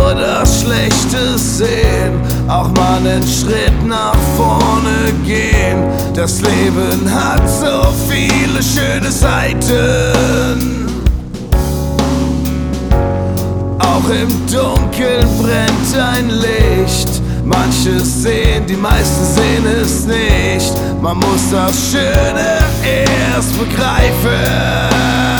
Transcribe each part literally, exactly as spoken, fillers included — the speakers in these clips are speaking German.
nur das Schlechte sehen, auch mal einen Schritt nach vorne gehen. Das Leben hat so viele schöne Seiten. Auch im Dunkeln brennt ein Licht. Manche sehen, die meisten sehen es nicht. Man muss das Schöne erst begreifen.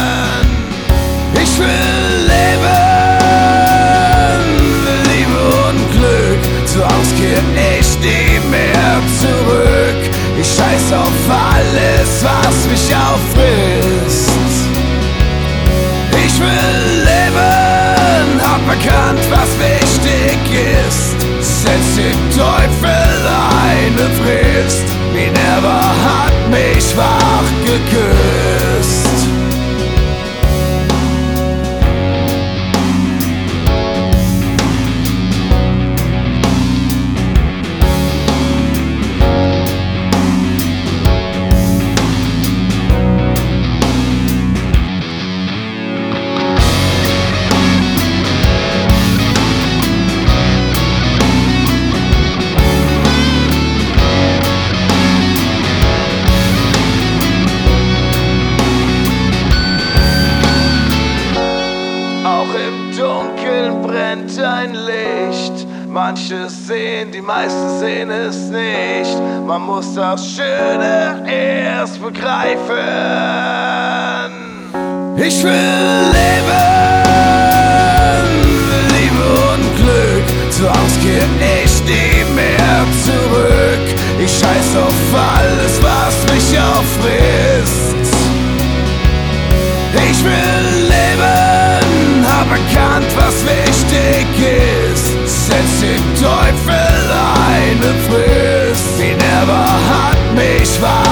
Ich will leben, Liebe und Glück. Zur Angst kehr ich nie mehr zurück. Ich scheiß auf alles, was mich auffrisst. Ich will leben, hab erkannt, was wichtig ist. Setz den Teufel eine Frist. Minerva hat mich wach geküsst. Dunkeln brennt ein Licht. Manche sehen, die meisten sehen es nicht. Man muss das Schöne erst begreifen. Ich will leben, Liebe und Glück. Zur Angst kehr ich nie mehr zurück. Ich scheiß auf alles, was mich auffrisst. Ich will leben, hab erkannt, was wichtig ist. Setz dem Teufel eine Frist. Minerva hat mich wahr